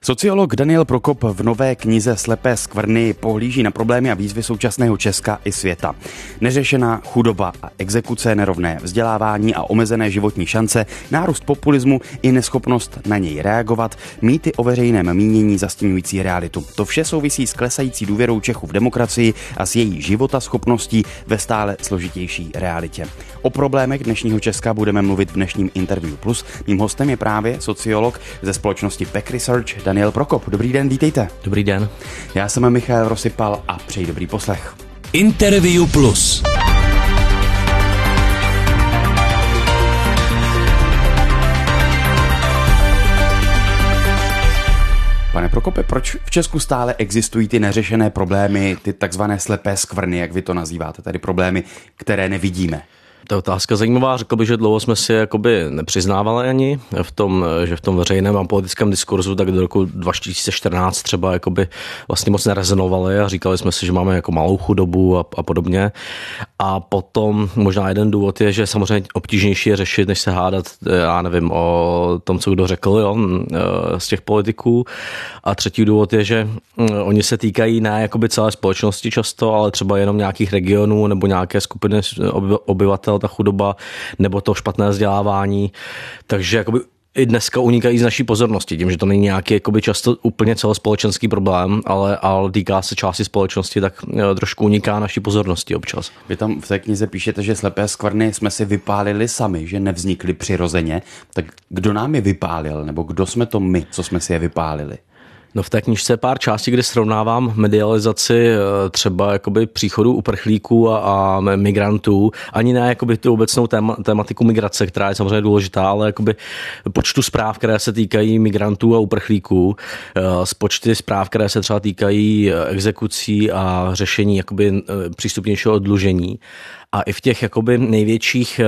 Sociolog Daniel Prokop v nové knize Slepé skvrny pohlíží na problémy a výzvy současného Česka i světa. Neřešená chudoba a exekuce, nerovné vzdělávání a omezené životní šance, nárůst populismu i neschopnost na něj reagovat, mýty o veřejném mínění zastínující realitu. To vše souvisí s klesající důvěrou Čechů v demokracii a s její životaschopností ve stále složitější realitě. O problémech dnešního Česka budeme mluvit v dnešním Interview Plus. Mým hostem je právě sociolog ze společnosti PEC Research Daniel Prokop. Dobrý den, vítejte. Dobrý den. Já jsem Michal Rosypal a přeji dobrý poslech. Interview Plus. Pane Prokope, proč v Česku stále existují ty neřešené problémy, ty takzvané slepé skvrny, jak vy to nazýváte, tady problémy, které nevidíme? Ta otázka zajímavá, řekl bych, že dlouho jsme si jakoby nepřiznávali ani že v tom veřejném a politickém diskurzu tak do roku 2014 třeba jakoby vlastně moc nerezonovali a říkali jsme si, že máme jako malou chudobu a podobně. A potom možná jeden důvod je, že samozřejmě obtížnější je řešit, než se hádat, já nevím, o tom, co kdo řekl, jo, z těch politiků. A třetí důvod je, že oni se týkají ne jakoby celé společnosti často, ale třeba jenom nějakých regionů nebo nějaké skupiny obyvatel, ta chudoba nebo to špatné vzdělávání. Takže jakoby i dneska unikají z naší pozornosti, tím, že to není nějaký jakoby často úplně celospolečenský problém, ale týká se části společnosti, tak trošku uniká naší pozornosti občas. Vy tam v té knize píšete, že slepé skvrny jsme si vypálili sami, že nevznikly přirozeně. Tak kdo nám je vypálil, nebo kdo jsme to my, co jsme si je vypálili? No v té knížce je pár částí, kde srovnávám medializaci třeba jakoby příchodu uprchlíků a migrantů, ani ne jakoby tu obecnou tématiku migrace, která je samozřejmě důležitá, ale jakoby počtu zpráv, které se týkají migrantů a uprchlíků, z počty zpráv, které se třeba týkají exekucí a řešení jakoby přístupnějšího oddlužení. A i v těch jakoby největších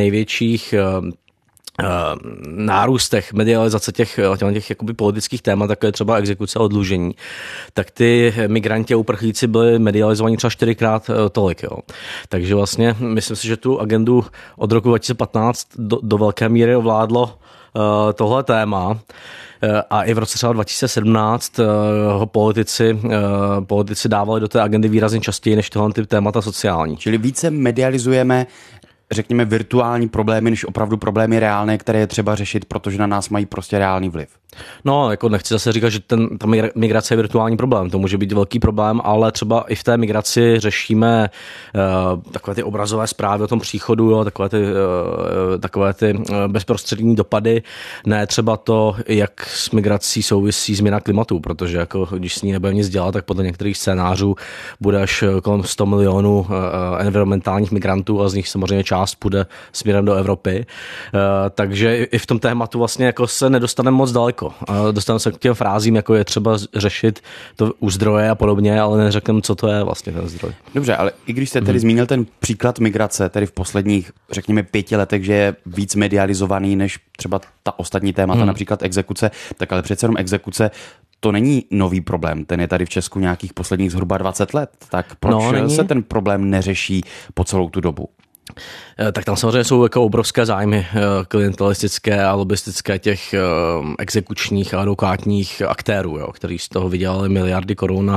nárůstech medializace těch jakoby politických témat, jako je třeba exekuce a oddlužení, tak ty migranti a uprchlíci byli medializovaní třeba 4x tolik. Jo. Takže vlastně myslím si, že tu agendu od roku 2015 do velké míry ovládlo tohle téma. A i v roce třeba 2017 ho politici dávali do té agendy výrazně častěji než tyhle ty témata sociální. Čili více medializujeme, řekněme, virtuální problémy, než opravdu problémy reálné, které je třeba řešit, protože na nás mají prostě reálný vliv. No, jako nechci zase říkat, že ta migrace je virtuální problém, to může být velký problém, ale třeba i v té migraci řešíme takové ty obrazové zprávy o tom příchodu, jo, takové ty bezprostřední dopady, ne třeba to, jak s migrací souvisí změna klimatu, protože jako, když s ní nebudeme nic dělat, tak podle některých scénářů bude až kolem 100 milionů environmentálních migrantů a z nich samozřejmě část půjde směrem do Evropy. Takže i v tom tématu vlastně jako se nedostaneme moc daleko. A dostaneme se k těm frázím, jako je třeba řešit to u zdroje a podobně, ale neřekneme, co to je vlastně ten zdroj. Dobře, ale i když jste tedy zmínil ten příklad migrace, tedy v posledních, řekněme, 5 letech, že je víc medializovaný než třeba ta ostatní témata, například exekuce, tak ale přece jenom exekuce to není nový problém, ten je tady v Česku nějakých posledních zhruba 20 let. Tak proč se ten problém neřeší po celou tu dobu? Tak tam samozřejmě jsou jako obrovské zájmy klientelistické a lobistické těch exekučních a advokátních aktérů, jo, kteří z toho vydělali miliardy korun.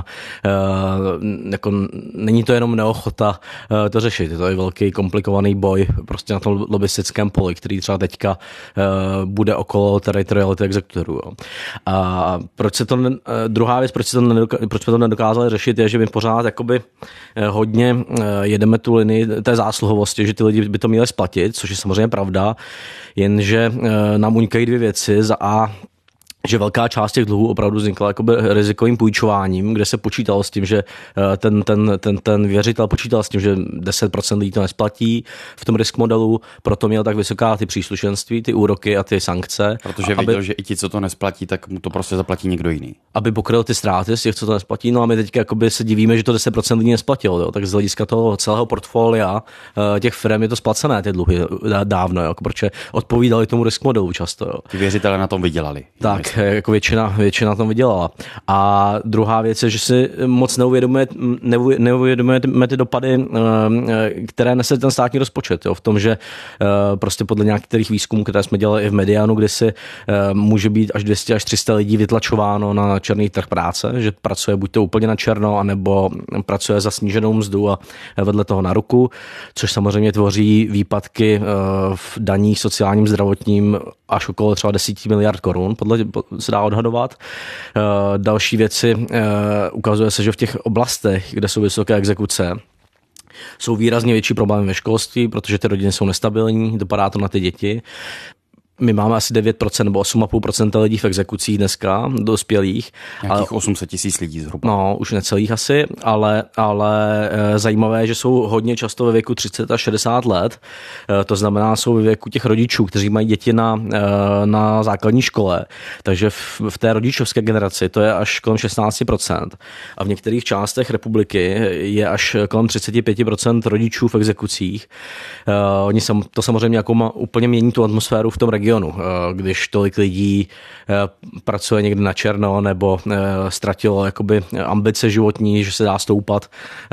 Jako není to jenom neochota to řešit, je to i velký komplikovaný boj prostě na tom lobistickém poli, který třeba teďka bude okolo teritoriality exekutorů. Jo. A druhá věc, proč jsme to nedokázali řešit, je, že my pořád jakoby hodně jedeme tu linii té zásluhovosti, že ty lidi by to měli splatit, což je samozřejmě pravda, jenže nám unikají dvě věci. Za A, že velká část těch dluhů opravdu vznikla jakoby rizikovým půjčováním, kde se počítalo s tím, že ten věřitel počítal s tím, že 10% lidí to nesplatí v tom risk modelu, proto měl tak vysoká ty příslušenství, ty úroky a ty sankce. Protože viděl, že i ti, co to nesplatí, tak mu to prostě zaplatí někdo jiný. Aby pokryl ty ztráty z těch, co to nesplatí. No a my teď jakoby se divíme, že to 10% lidí nesplatilo. Jo. Tak z hlediska toho celého portfolia těch firm je to splacené, ty dluhy dávno, jo, protože odpovídali tomu risk modelu často. Jo. Ty věřitelé na tom vydělali. Tak. tak jako většina tam vydělala. A druhá věc je, že si moc neuvědomujeme ty dopady, které nese ten státní rozpočet. Jo, v tom, že prostě podle nějakých výzkumů, které jsme dělali i v Medianu, kde si může být až 200 až 300 lidí vytlačováno na černý trh práce, že pracuje buď to úplně na černo, anebo pracuje za sníženou mzdu a vedle toho na ruku, což samozřejmě tvoří výpadky v daních, sociálním, zdravotním až okolo třeba 10 miliard korun, podle se dá odhadovat. Další věci, ukazuje se, že v těch oblastech, kde jsou vysoké exekuce, jsou výrazně větší problémy ve školství, protože ty rodiny jsou nestabilní, dopadá to na ty děti. My máme asi 9% nebo 8,5% lidí v exekucích dneska, dospělých. Nějakých 800 000 lidí zhruba. No, už necelých asi, ale zajímavé je, že jsou hodně často ve věku 30 až 60 let. To znamená, jsou ve věku těch rodičů, kteří mají děti na základní škole. Takže v té rodičovské generaci to je až kolem 16%. A v některých částech republiky je až kolem 35% rodičů v exekucích. Oni to samozřejmě jako úplně mění tu atmosféru v tom regionu, když tolik lidí pracuje někde na černo nebo ztratilo jakoby ambice životní, že se dá stoupat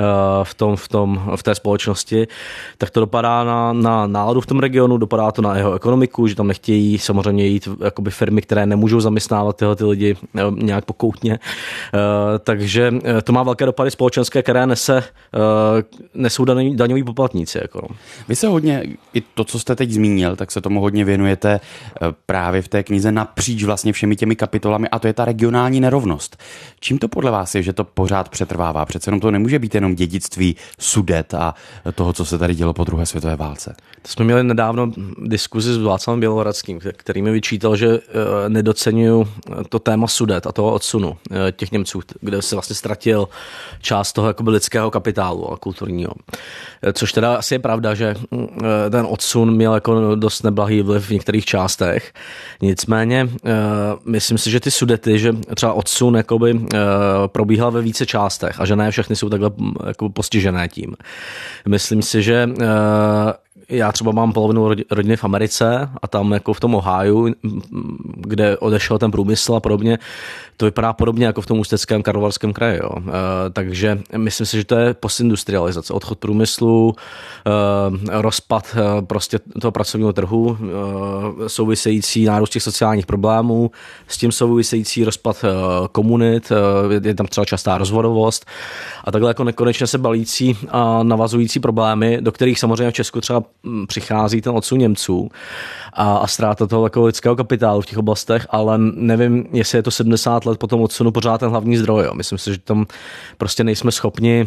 v té společnosti, tak to dopadá na náladu v tom regionu, dopadá to na jeho ekonomiku, že tam nechtějí samozřejmě jít jakoby firmy, které nemůžou zaměstnávat tyhle ty lidi nějak pokoutně. Takže to má velké dopady společenské, které nesou daňoví poplatníci. Jako. Vy se hodně, i to, co jste teď zmínil, tak se tomu hodně věnujete právě v té knize napříč vlastně všemi těmi kapitolami, a to je ta regionální nerovnost. Čím to podle vás je, že to pořád přetrvává? Přece jenom to nemůže být jenom dědictví Sudet a toho, co se tady dělo po druhé světové válce. To jsme měli nedávno diskuzi s Václavem Bělohradským, který mi vyčítal, že nedoceňuju to téma Sudet a toho odsunu těch Němců, kde se vlastně ztratil část toho jakoby lidského kapitálu a kulturního. Což teda asi je pravda, že ten odsun měl jako dost neblahý vliv v některých částech. Nicméně myslím si, že ty Sudety, že třeba odsun jakoby probíhal ve více částech a že ne všechny jsou takhle jako postižené tím. Myslím si, že já třeba mám polovinu rodiny v Americe a tam jako v tom Ohiu, kde odešel ten průmysl a podobně, to vypadá podobně jako v tom Ústeckém Karlovarském kraji. Jo. Takže myslím si, že to je postindustrializace, odchod průmyslu, rozpad prostě toho pracovního trhu, související nárůst těch sociálních problémů, s tím související rozpad komunit, je tam třeba častá rozvodovost a takhle jako nekonečně se balící a navazující problémy, do kterých samozřejmě v Česku třeba přichází ten odsun Němců a ztráta toho jako lidského kapitálu v těch oblastech, ale nevím, jestli je to 70 let po tom odsunu pořád ten hlavní zdroj. Jo. Myslím si, že tam prostě nejsme schopni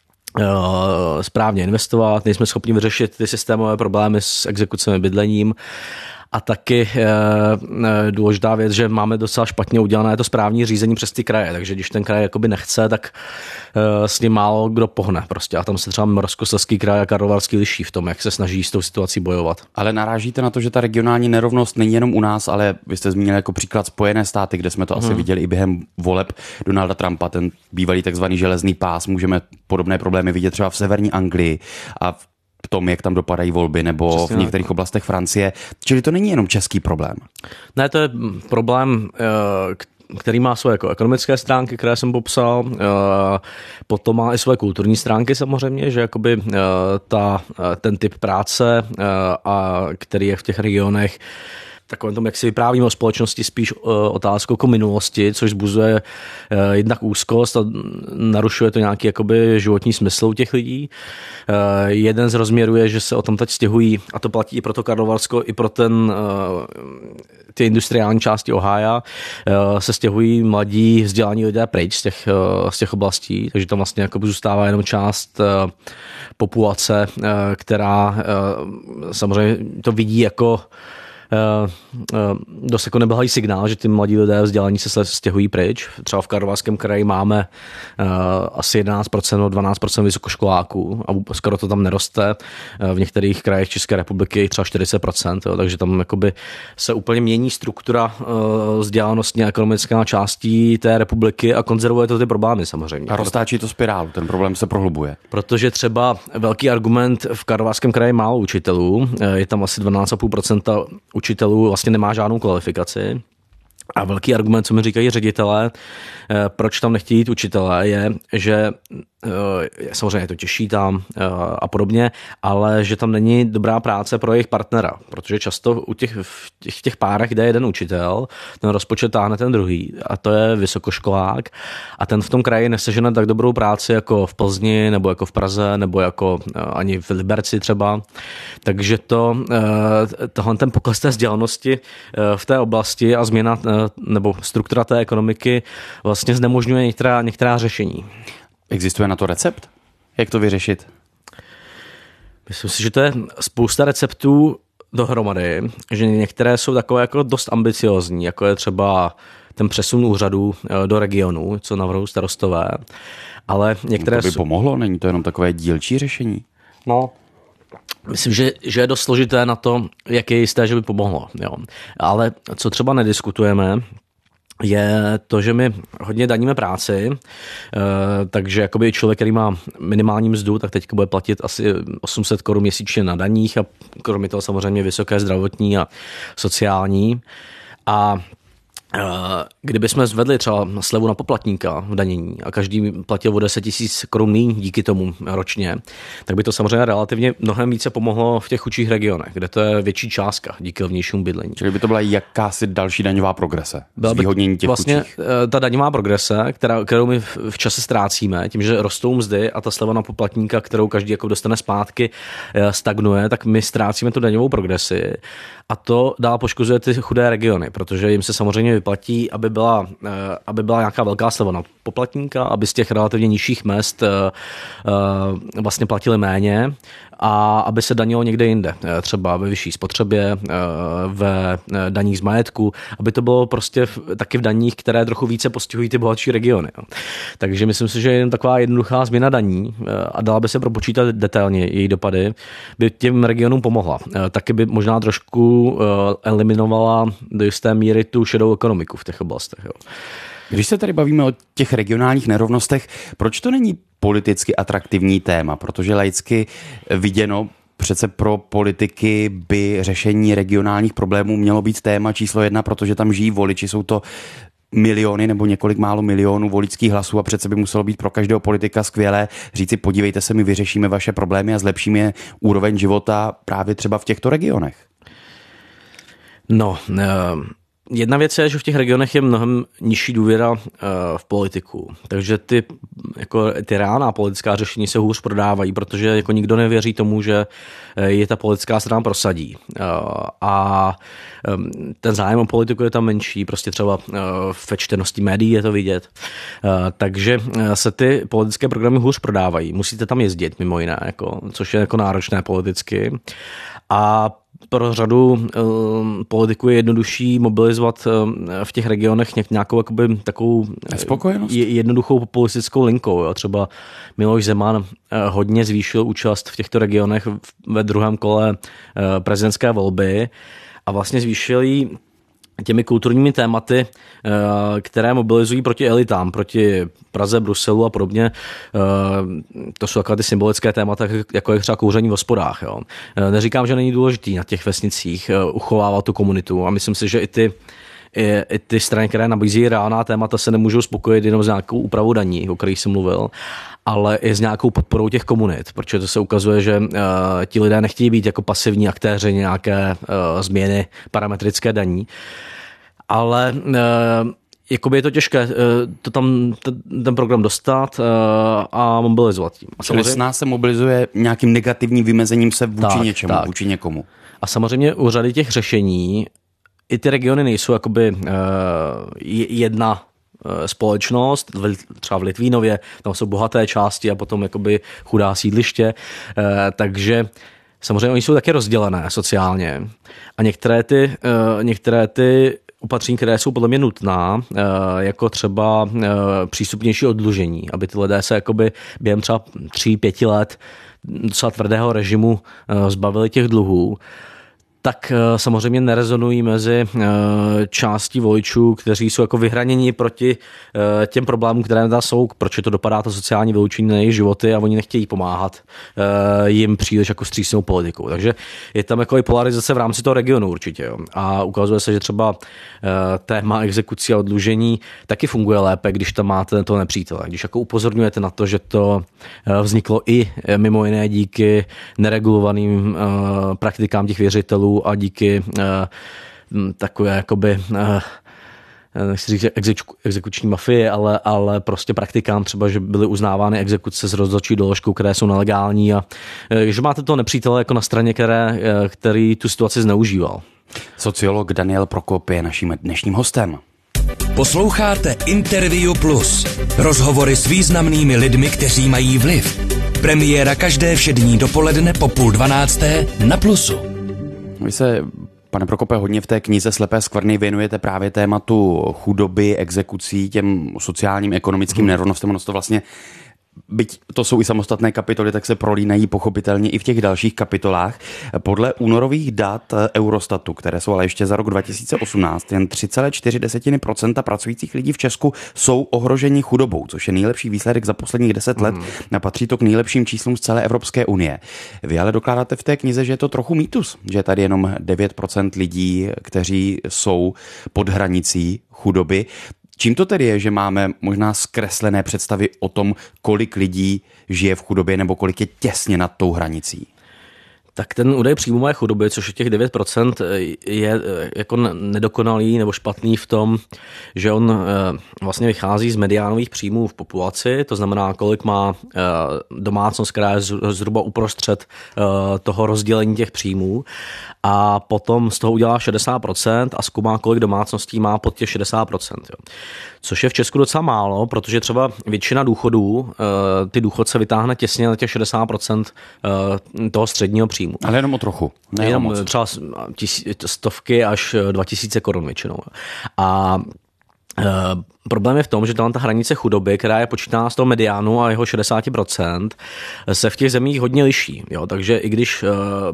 správně investovat, nejsme schopni vyřešit ty systémové problémy s exekucemi, bydlením. A taky důležitá věc, že máme docela špatně udělané to správní řízení přes ty kraje, takže když ten kraj jakoby nechce, tak s ním málo kdo pohne prostě. A tam se třeba Moravskoslezský kraj a Karlovarský liší v tom, jak se snaží s tou situací bojovat. Ale narážíte na to, že ta regionální nerovnost není jenom u nás, ale vy jste zmínili jako příklad Spojené státy, kde jsme to asi viděli i během voleb Donalda Trumpa, ten bývalý takzvaný železný pás. Můžeme podobné problémy vidět třeba v severní Anglii a v tom, jak tam dopadají volby, nebo přesně v některých oblastech Francie. Čili to není jenom český problém. Ne, to je problém, který má svoje jako ekonomické stránky, které jsem popsal, potom má i svoje kulturní stránky samozřejmě, že jakoby ten typ práce, který je v těch regionech, takovém tom, jak si vyprávíme o společnosti, spíš otázkou jako minulosti, což zbuzuje jednak úzkost a narušuje to nějaký jakoby životní smysl u těch lidí. Jeden z rozměrů je, že se o tom teď stěhují, a to platí i pro to Karlovarsko, i pro ty industriální části Ohia, se stěhují mladí vzdělaní lidé pryč z těch oblastí, takže tam vlastně jakoby zůstává jenom část populace, která samozřejmě to vidí jako dost jako neblahý signál, že ty mladí lidé vzdělaní se stěhují pryč. Třeba v Karlovarském kraji máme asi 11% nebo 12% vysokoškoláků a skoro to tam neroste. V některých krajích České republiky třeba 40%, jo, takže tam jakoby se úplně mění struktura vzdělanostně ekonomická částí té republiky a konzervuje to ty problémy samozřejmě. A roztáčí to spirálu, ten problém se prohlubuje. Protože třeba velký argument v Karlovarském kraji málo učitelů, je tam asi 12,5% učitelů vlastně nemá žádnou kvalifikaci. A velký argument, co mi říkají ředitelé, proč tam nechtějí jít učitelé, je, že samozřejmě je to těžší tam a podobně, ale že tam není dobrá práce pro jejich partnera, protože často v těch párech, kde je jeden učitel, ten rozpočet táhne ten druhý a to je vysokoškolák a ten v tom kraji nesežene tak dobrou práci jako v Plzni nebo jako v Praze nebo jako ani v Liberci třeba. Takže tohle ten pokles té vzdělanosti v té oblasti a změna nebo struktura té ekonomiky vlastně znemožňuje některá řešení. Existuje na to recept? Jak to vyřešit? Myslím si, že to je spousta receptů dohromady, že některé jsou takové jako dost ambiciozní, jako je třeba ten přesun úřadů do regionu, co navrhují starostové, ale některé... To by pomohlo? Není to jenom takové dílčí řešení? No, myslím, že je dost složité na to, jak je jisté, že by pomohlo. Jo. Ale co třeba nediskutujeme, je to, že my hodně daníme práci, takže jakoby člověk, který má minimální mzdu, tak teď bude platit asi 800 Kč měsíčně na daních a kromě toho samozřejmě vysoké zdravotní a sociální. A kdybychom zvedli třeba slevu na poplatníka v danění a každý platil o 10 000 Kč míň díky tomu ročně, tak by to samozřejmě relativně mnohem více pomohlo v těch chudších regionech, kde to je větší částka díky levnějšímu bydlení. Čili by to byla jakási další daňová progrese, zvýhodnění těch vlastně chudších. Ta daňová progrese, kterou my v čase ztrácíme, tím, že rostou mzdy a ta sleva na poplatníka, kterou každý jako dostane zpátky, stagnuje, tak my ztrácíme tu daňovou progresi a to dál poškozuje ty chudé regiony, protože jim se samozřejmě vyplatí, aby byla nějaká velká sleva na poplatníka, aby z těch relativně nižších mezd vlastně platili méně a aby se danilo někde jinde, třeba ve vyšší spotřebě, ve daních z majetku, aby to bylo prostě taky v daních, které trochu více postihují ty bohatší regiony. Takže myslím si, že jen taková jednoduchá změna daní a dala by se propočítat detailně její dopady, by těm regionům pomohla. Taky by možná trošku eliminovala do jisté míry tu šedou ekonomiku v těch oblastech. Jo. Když se tady bavíme o těch regionálních nerovnostech, proč to není politicky atraktivní téma? Protože laicky viděno přece pro politiky by řešení regionálních problémů mělo být téma číslo 1, protože tam žijí voliči, jsou to miliony nebo několik málo milionů voličských hlasů a přece by muselo být pro každého politika skvělé říci, podívejte se, my vyřešíme vaše problémy a zlepšíme úroveň života právě třeba v těchto regionech. No, jedna věc je, že v těch regionech je mnohem nižší důvěra v politiku, takže ty reálná politická řešení se hůř prodávají, protože jako nikdo nevěří tomu, že je ta politická strana prosadí. A ten zájem o politiku je tam menší, prostě třeba ve čtenosti médií je to vidět. Takže se ty politické programy hůř prodávají. Musíte tam jezdit mimo jiné, což je jako náročné politicky. A pro řadu politiků je jednodušší mobilizovat v těch regionech nějakou takovou jednoduchou populistickou linkou. Jo. Třeba Miloš Zeman hodně zvýšil účast v těchto regionech ve druhém kole prezidentské volby a vlastně zvýšil ji těmi kulturními tématy, které mobilizují proti elitám, proti Praze, Bruselu a podobně. To jsou takové ty symbolické témata, jako je třeba kouření v hospodách. Jo. Neříkám, že není důležitý na těch vesnicích uchovávat tu komunitu a myslím si, že i ty strany, které nabízí reálná témata, se nemůžou spokojit jenom s nějakou úpravou daní, o kterých jsem mluvil, ale i s nějakou podporou těch komunit, protože to se ukazuje, že ti lidé nechtějí být jako pasivní aktéři nějaké změny parametrické daní, ale jakoby je to těžké ten program dostat a mobilizovat tím. Čili s nás se mobilizuje nějakým negativním vymezením se vůči něčemu, vůči někomu. A samozřejmě u řady těch řešení i ty regiony nejsou jakoby jedna společnost, třeba v Litvínově, tam jsou bohaté části a potom jakoby chudá sídliště, takže samozřejmě oni jsou taky rozdělené sociálně a některé ty opatření, které jsou podle mě nutná, jako třeba přístupnější oddlužení, aby ty lidé se jakoby během třeba 3-5 let docela tvrdého režimu zbavili těch dluhů, tak samozřejmě nerezonují mezi částí voličů, kteří jsou jako vyhraněni proti těm problémům, které tam jsou, proč to dopadá to sociální vyloučení na jejich životy a oni nechtějí pomáhat jim příliš jako vstřícnou politikou. Takže je tam jako i polarizace v rámci toho regionu určitě. Jo. A ukazuje se, že třeba téma exekucí a oddlužení taky funguje lépe, když tam máte toho nepřítele. Když jako upozorňujete na to, že to vzniklo i mimo jiné díky neregulovaným praktikám těch věřitelů a díky takové jakoby nechci říct exekuční mafie, ale prostě praktikám třeba, že byly uznávány exekuce s rozhodčí doložkou, které jsou nelegální a že máte toho nepřítele jako na straně, který tu situaci zneužíval. Sociolog Daniel Prokop je naším dnešním hostem. Posloucháte Interview Plus. Rozhovory s významnými lidmi, kteří mají vliv. Premiéra každé všední dopoledne po 11:30 na Plusu. Vy se, pane Prokope, hodně v té knize Slepé skvrny věnujete právě tématu chudoby, exekucí, těm sociálním, ekonomickým nerovnostem. Ono to vlastně, byť to jsou i samostatné kapitoly, tak se prolínají pochopitelně i v těch dalších kapitolách. Podle únorových dat Eurostatu, které jsou ale ještě za rok 2018, jen 3,4% pracujících lidí v Česku jsou ohroženi chudobou, což je nejlepší výsledek za posledních 10 let. Patří to k nejlepším číslům z celé Evropské unie. Vy ale dokládáte v té knize, že je to trochu mýtus, že je tady jenom 9% lidí, kteří jsou pod hranicí chudoby. Čím to tedy je, že máme možná zkreslené představy o tom, kolik lidí žije v chudobě nebo kolik je těsně nad tou hranicí? Tak ten údaj příjmové chudoby, což je těch 9%, je jako nedokonalý nebo špatný v tom, že on vlastně vychází z mediánových příjmů v populaci, to znamená, kolik má domácnost, která je zhruba uprostřed toho rozdělení těch příjmů a potom z toho udělá 60% a zkoumá, kolik domácností má pod těch 60%. Jo. Což je v Česku docela málo, protože třeba většina důchodů, ty důchodce vytáhne těsně na těch 60% toho středního příjmu. Ale jenom o trochu. Jenom třeba stovky až 2000 korun většinou. A problém je v tom, že ta hranice chudoby, která je počítána z toho mediánu a jeho 60%, se v těch zemích hodně liší. Jo? Takže i když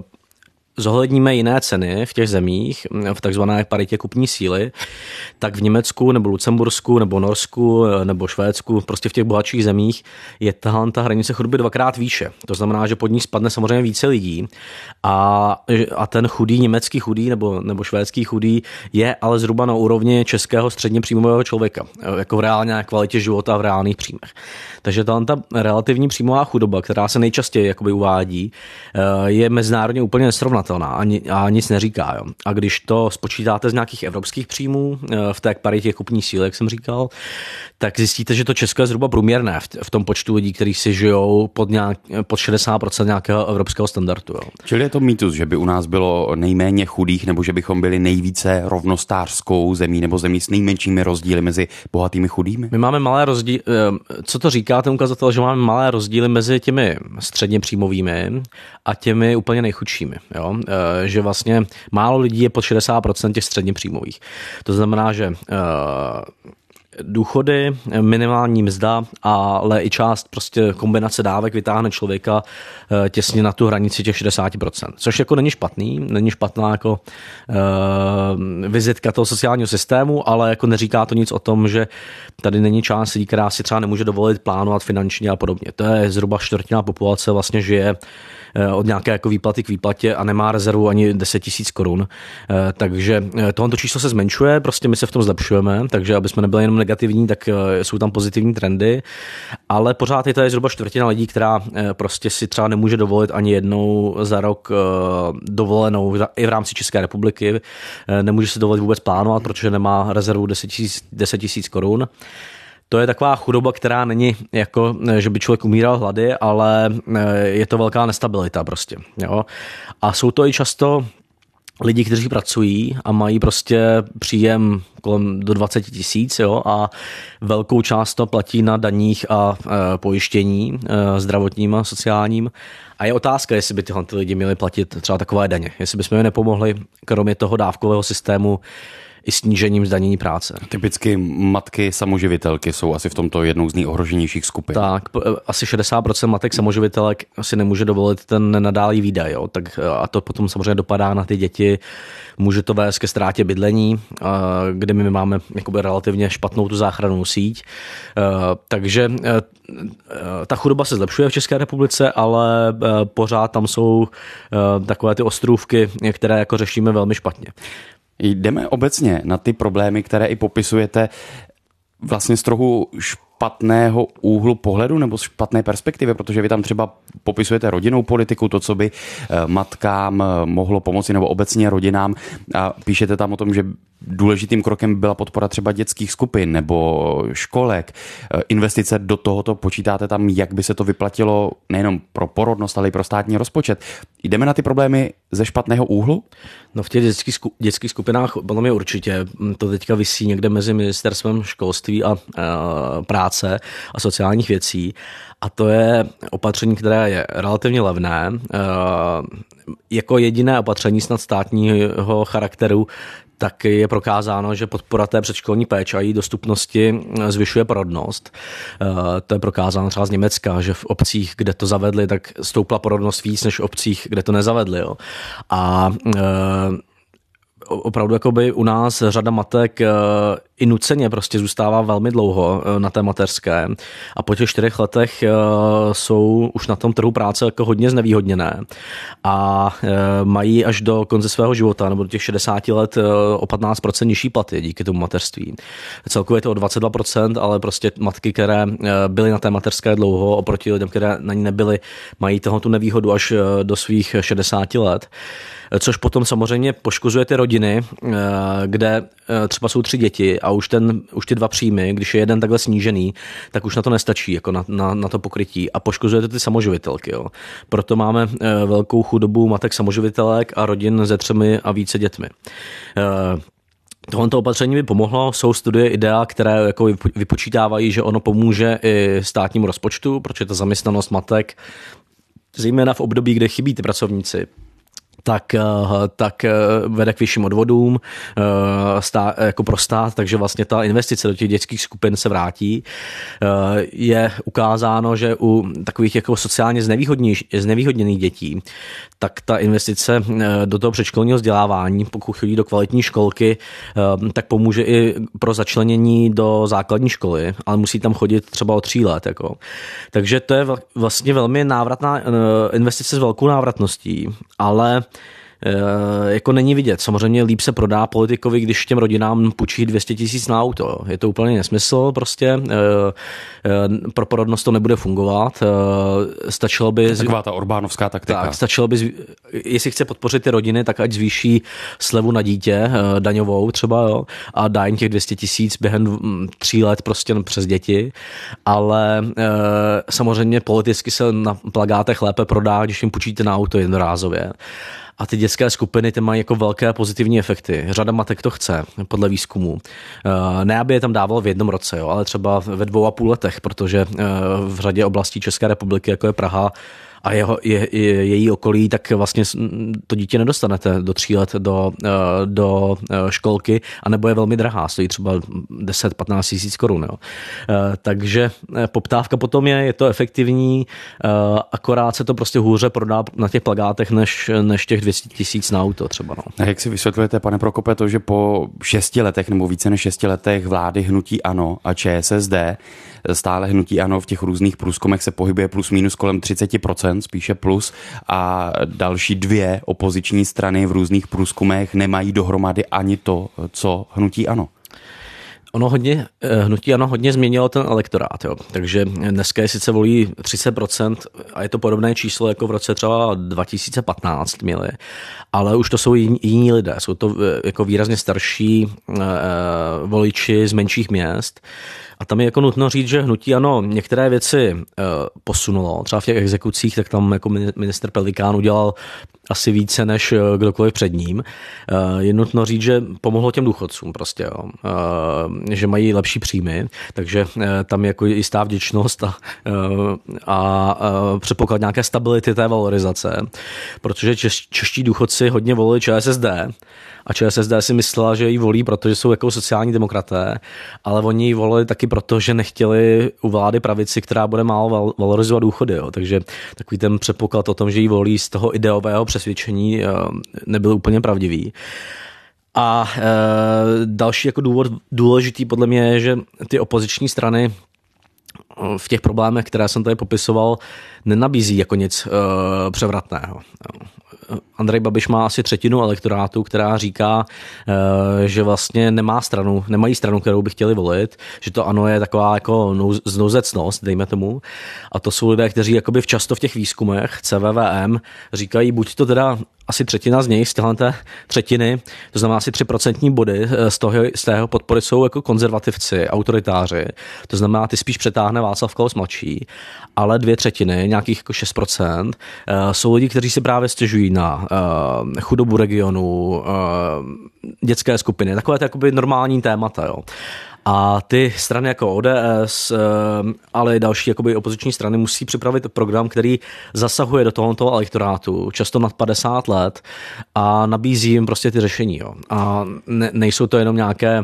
zohledníme jiné ceny v těch zemích, v takzvané paritě kupní síly, tak v Německu nebo Lucembursku nebo Norsku nebo Švédsku, prostě v těch bohatších zemích je ta hranice chudoby dvakrát výše. To znamená, že pod ní spadne samozřejmě více lidí a ten chudý, německý chudý nebo švédský chudý je ale zhruba na úrovni českého středně příjmového člověka, jako v reálné kvalitě života v reálných příjmech. Takže ta relativní příjmová chudoba, která se nejčastěji jakoby uvádí, je mezinárodně úplně nesrovnatelná a nic neříká. Jo. A když to spočítáte z nějakých evropských příjmů v té paritě kupní síly, jak jsem říkal, tak zjistíte, že to Česko je zhruba průměrné v tom počtu lidí, kteří si žijou pod 60% nějakého evropského standardu. Jo. Čili je to mýtus, že by u nás bylo nejméně chudých, nebo že bychom byli nejvíce rovnostářskou zemí nebo zemí s nejmenšími rozdíly mezi bohatými chudými? My máme malé rozdíly. Co to říká ten ukazatel, že máme malé rozdíly mezi těmi středně příjmovými a těmi úplně nejchudšími. Jo? Že vlastně málo lidí je pod 60% těch středně příjmových. To znamená, že důchody, minimální mzda, ale i část prostě kombinace dávek vytáhne člověka těsně na tu hranici těch 60%. Což jako není špatná jako vizitka toho sociálního systému, ale jako neříká to nic o tom, že tady není část lidí, která si třeba nemůže dovolit plánovat finančně a podobně. To je zhruba čtvrtina populace vlastně žije od nějaké jako výplaty k výplatě a nemá rezervu ani 10 000 korun. Takže tohoto číslo se zmenšuje, prostě my se v tom zlepšujeme, takže aby jsme nebyli jenom negativní, tak jsou tam pozitivní trendy, ale pořád je tady zhruba čtvrtina lidí, která prostě si třeba nemůže dovolit ani jednou za rok dovolenou i v rámci České republiky, nemůže si dovolit vůbec plánovat, protože nemá rezervu 10 000 korun. To je taková chudoba, která není jako, že by člověk umíral hlady, ale je to velká nestabilita prostě. Jo? A jsou to i často lidi, kteří pracují a mají prostě příjem kolem do 20 000, a velkou část to platí na daních a pojištění zdravotním a sociálním. A je otázka, jestli by tyhle lidi měli platit třeba takové daně. Jestli bychom jim nepomohli, kromě toho dávkového systému, i snížením zdanění práce. Typicky matky samoživitelky jsou asi v tomto jednou z nejohroženějších skupin. Tak, asi 60% matek samoživitelek si nemůže dovolit ten nenadálý výdaj, jo? Tak, a to potom samozřejmě dopadá na ty děti. Může to vést ke ztrátě bydlení, kde my máme jakoby relativně špatnou tu záchrannou síť. Takže ta chudoba se zlepšuje v České republice, ale pořád tam jsou takové ty ostrůvky, které jako řešíme velmi špatně. Jdeme obecně na ty problémy, které i popisujete vlastně z trochu špatného úhlu pohledu nebo z špatné perspektivy, protože vy tam třeba popisujete rodinnou politiku, to, co by matkám mohlo pomoci nebo obecně rodinám a píšete tam o tom, že důležitým krokem byla podpora třeba dětských skupin nebo školek. Investice do tohoto počítáte tam, jak by se to vyplatilo nejenom pro porodnost, ale i pro státní rozpočet. Jdeme na ty problémy ze špatného úhlu? No v těch dětských skupinách podle mě určitě. To teďka visí někde mezi ministerstvem školství a práce a sociálních věcí. A to je opatření, které je relativně levné. Jako jediné opatření snad státního charakteru tak je prokázáno, že podpora té předškolní péče a její dostupnosti zvyšuje porodnost. To je prokázáno třeba z Německa, že v obcích, kde to zavedli, tak stoupla porodnost víc než v obcích, kde to nezavedli. Jo. A opravdu jakoby u nás řada matek i nuceně prostě zůstává velmi dlouho na té mateřské a po těch 4 letech jsou už na tom trhu práce jako hodně znevýhodněné a mají až do konce svého života nebo do těch 60 let o 15% nižší platy díky tomu mateřství. Celkově je to o 22%, ale prostě matky, které byly na té mateřské dlouho oproti lidem, které na ní nebyly, mají tu nevýhodu až do svých 60 let. Což potom samozřejmě poškozuje ty rodiny, kde třeba jsou 3 děti a už ty 2 příjmy, když je jeden takhle snížený, tak už na to nestačí, jako na to pokrytí a poškozuje to ty samoživitelky. Jo. Proto máme velkou chudobu matek samoživitelek a rodin se 3 a více dětmi. Tohle opatření by pomohlo, jsou studie IDEA, které jako vypočítávají, že ono pomůže i státnímu rozpočtu, protože ta zaměstnanost matek, zejména v období, kde chybí ty pracovníci, tak vede k vyšším odvodům jako pro stát, takže vlastně ta investice do těch dětských skupin se vrátí. Je ukázáno, že u takových jako sociálně znevýhodněných dětí, tak ta investice do toho předškolního vzdělávání, pokud chodí do kvalitní školky, tak pomůže i pro začlenění do základní školy, ale musí tam chodit třeba o 3 let. Jako. Takže to je vlastně velmi návratná investice s velkou návratností, ale jako není vidět. Samozřejmě líp se prodá politikovi, když těm rodinám půjčí 200 000 na auto. Je to úplně nesmysl prostě. Pro porodnost to nebude fungovat. Stačilo by... Taková ta Orbánovská taktika. Tak, stačilo by, jestli chce podpořit ty rodiny, tak ať zvýší slevu na dítě, daňovou třeba, jo, a dá jim těch 200 000 během 3 let prostě přes děti. Ale samozřejmě politicky se na plakátech lépe prodá, když jim půjčíte na auto jednorázově. A ty dětské skupiny ty mají jako velké pozitivní efekty. Řada matek to chce, podle výzkumu. Ne, aby je tam dával v 1 roce, jo, ale třeba ve 2,5 letech, protože v řadě oblastí České republiky, jako je Praha a její okolí, tak vlastně to dítě nedostanete do 3 let do školky, anebo je velmi drahá, stojí třeba 10-15 tisíc korun. Jo. Takže poptávka potom je to efektivní, akorát se to prostě hůře prodá na těch plakátech, než těch 200 000 na auto třeba. No. A jak si vysvětlujete, pane Prokope, to, že po 6 letech nebo více než 6 letech vlády hnutí ANO a ČSSD, stále hnutí ANO v těch různých průzkumech se pohybuje plus minus kolem 30%, spíše plus, a další 2 opoziční strany v různých průzkumech nemají dohromady ani to, co hnutí ANO. Hnutí ANO hodně změnilo ten elektorát, jo. Takže dneska je sice volí 30% a je to podobné číslo jako v roce třeba 2015 měli, ale už to jsou jiní lidé, jsou to jako výrazně starší voliči z menších měst A tam je jako nutno říct, že hnutí ANO některé věci posunulo. Třeba v těch exekucích, tak tam jako ministr Pelikán udělal asi více než kdokoliv před ním. Je nutno říct, že pomohlo těm důchodcům prostě, jo. Že mají lepší příjmy, takže tam je jako jistá vděčnost a předpoklad nějaké stability té valorizace, protože čeští důchodci hodně volili ČSSD a ČSSD si myslela, že ji volí, protože jsou jako sociální demokraté, ale oni ji volili taky proto, že nechtěli u vlády pravici, která bude málo valorizovat důchody. Jo. Takže takový ten předpoklad o tom, že ji volí z toho ideového přesvědčení, nebyl úplně pravdivý. A další jako důvod důležitý podle mě je, že ty opoziční strany v těch problémech, které jsem tady popisoval, nenabízí jako nic převratného. Andrej Babiš má asi třetinu elektorátu, která říká, že vlastně nemají stranu, kterou by chtěli volit, že to ANO je taková jako znouzecnost, dejme tomu. A to jsou lidé, kteří jakoby často v těch výzkumech CVVM říkají, buď to teda asi třetina z nich, z téhleté třetiny, to znamená asi 3% body z tého podpory jsou jako konzervativci, autoritáři, to znamená, ty spíš přetáhne Václav Klaus mladší, ale 2/3, nějakých jako 6%, jsou lidi, kteří si právě stěžují na chudobu regionu, dětské skupiny, takové to jakoby normální témata, jo. A ty strany jako ODS, ale i další jakoby opoziční strany musí připravit program, který zasahuje do tohoto elektorátu, často nad 50 let a nabízí jim prostě ty řešení. Jo. A nejsou to jenom nějaké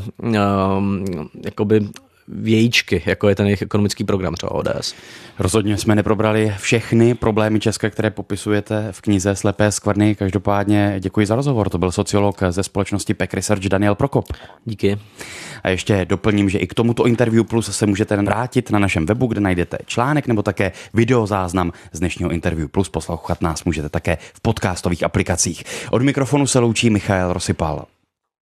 jakoby vějíčky, jako je ten jejich ekonomický program třeba ODS. Rozhodně jsme neprobrali všechny problémy Česka, které popisujete v knize Slepé skvrny. Každopádně děkuji za rozhovor. To byl sociolog ze společnosti PEC Research Daniel Prokop. Díky. A ještě doplním, že i k tomuto Interview Plus se můžete vrátit na našem webu, kde najdete článek nebo také videozáznam z dnešního Interview Plus. Poslouchat nás můžete také v podcastových aplikacích. Od mikrofonu se loučí Michael Rosypal.